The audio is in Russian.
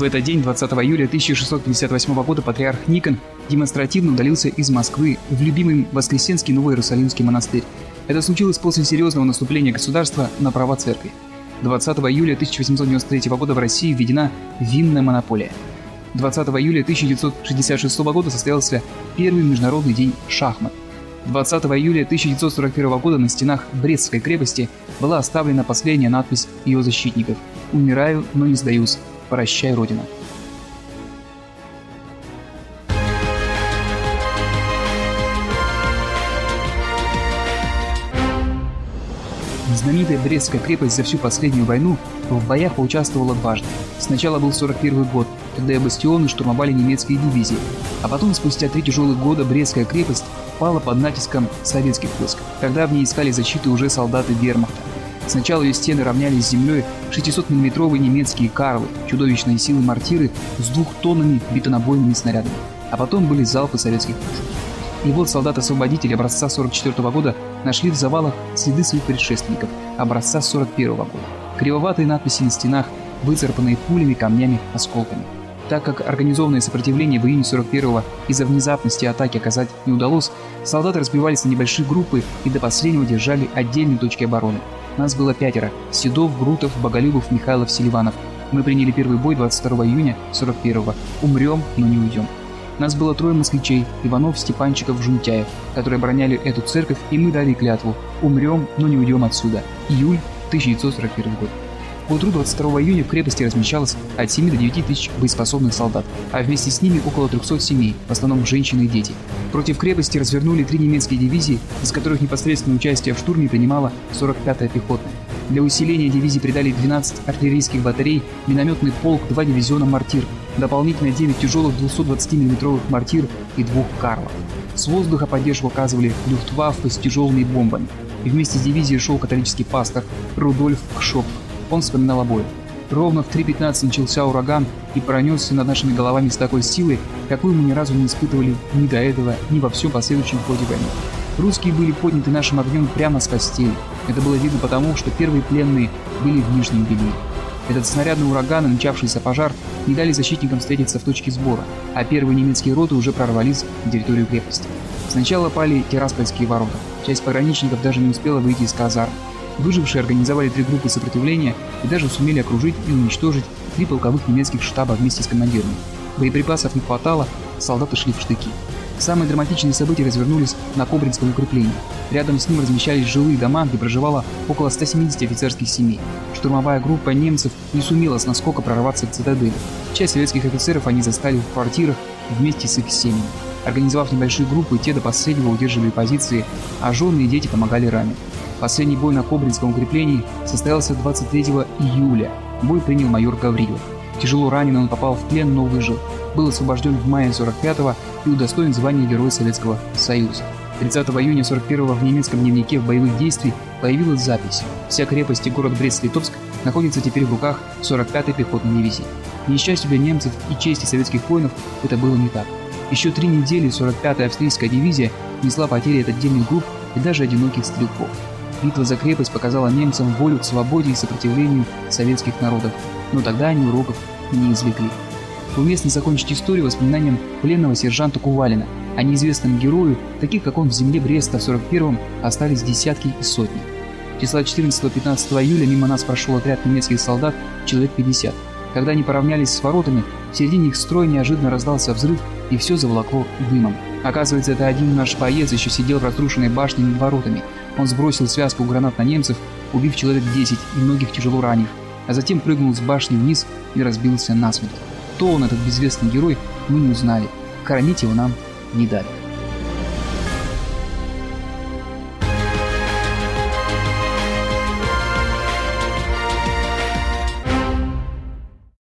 В этот день, 20 июля 1658 года, патриарх Никон демонстративно удалился из Москвы в любимый Воскресенский Новоиерусалимский монастырь. Это случилось после серьезного наступления государства на права церкви. 20 июля 1893 года в России введена винная монополия. 20 июля 1966 года состоялся первый международный день шахмат. 20 июля 1941 года на стенах Брестской крепости была оставлена последняя надпись ее защитников: «Умираю, но не сдаюсь. Прощай, Родина». Знаменитая Брестская крепость за всю последнюю войну в боях поучаствовала дважды. Сначала был 41 год, когда бастионы штурмовали немецкие дивизии, а потом, спустя 3 тяжелых года, Брестская крепость пала под натиском советских войск, когда в ней искали защиты уже солдаты вермахта. Сначала ее стены равнялись с землей 600-мм немецкие «Карлы», чудовищные силы мортиры с 2 тоннами бетонобойными снарядами, а потом были залпы советских пушек. И вот солдаты-освободители образца 44 года нашли в завалах следы своих предшественников образца 41 года. Кривоватые надписи на стенах, выцарапанные пулями, камнями, осколками. Так как организованное сопротивление в июне 41-го из-за внезапности атаки оказать не удалось, солдаты разбивались на небольшие группы и до последнего держали отдельные точки обороны. Нас было 5: Седов, Грутов, Боголюбов, Михайлов, Селиванов. Мы приняли первый бой 22 июня 41-го. Умрем, но не уйдем. Нас было 3 москвичей: Иванов, Степанчиков, Жунтяев, которые обороняли эту церковь, и мы дали клятву: умрем, но не уйдем отсюда. Июль 1941 год. К утру 22 июня в крепости размещалось от 7 до 9 тысяч боеспособных солдат, а вместе с ними около 300 семей, в основном женщины и дети. Против крепости развернули 3 немецкие дивизии, из которых непосредственное участие в штурме принимала 45-я пехотная. Для усиления дивизии придали 12 артиллерийских батарей, минометный полк, 2 дивизиона мортир, дополнительно 9 тяжелых 220-мм мортир и 2 «Карлов». С воздуха поддержку оказывали Люфтваффе с тяжелыми бомбами. И вместе с дивизией шел католический пастор Рудольф Кшопф. Он вспоминал о бою. Ровно в 3:15 начался ураган и пронесся над нашими головами с такой силой, какую мы ни разу не испытывали ни до этого, ни во всем последующем ходе войны. Русские были подняты нашим огнем прямо с постели. Это было видно потому, что первые пленные были в нижнем белье. Этот снарядный ураган и начавшийся пожар не дали защитникам встретиться в точке сбора, а первые немецкие роты уже прорвались на территорию крепости. Сначала пали Тираспольские ворота. Часть пограничников даже не успела выйти из казарм. Выжившие организовали 3 группы сопротивления и даже сумели окружить и уничтожить 3 полковых немецких штаба вместе с командирами. Боеприпасов не хватало, солдаты шли в штыки. Самые драматичные события развернулись на Кобринском укреплении. Рядом с ним размещались жилые дома, где проживало около 170 офицерских семей. Штурмовая группа немцев не сумела с наскока прорваться к цитадели. Часть советских офицеров они застали в квартирах вместе с их семьями. Организовав небольшие группы, те до последнего удерживали позиции, а жены и дети помогали раненым. Последний бой на Кобринском укреплении состоялся 23 июля. Бой принял майор Гаврилов. Тяжело раненый он попал в плен, но выжил. Был освобожден в мае 45-го и удостоен звания Героя Советского Союза. 30 июня 41-го в немецком дневнике в боевых действий появилась запись: «Вся крепость и город Брест-Литовск находится теперь в руках 45-й пехотной дивизии». К несчастью для немцев и чести советских воинов это было не так. Еще 3 недели 45-я австрийская дивизия несла потери от отдельных групп и даже одиноких стрелков. Битва за крепость показала немцам волю к свободе и сопротивлению советских народов, но тогда они уроков не извлекли. Уместно закончить историю воспоминанием пленного сержанта Кувалина. О неизвестном герою, таких как он в земле Бреста в 41-м, остались десятки и сотни. Числа 14-15 июля мимо нас прошел отряд немецких солдат, человек 50. Когда они поравнялись с воротами, в середине их строя неожиданно раздался взрыв, и все заволокло дымом. Оказывается, это один наш боец еще сидел в разрушенной башне над воротами. Он сбросил связку гранат на немцев, убив человек 10 и многих тяжело ранив, а затем прыгнул с башни вниз и разбился насмерть. Кто он, этот безвестный герой, мы не узнали. Хоронить его нам не дали.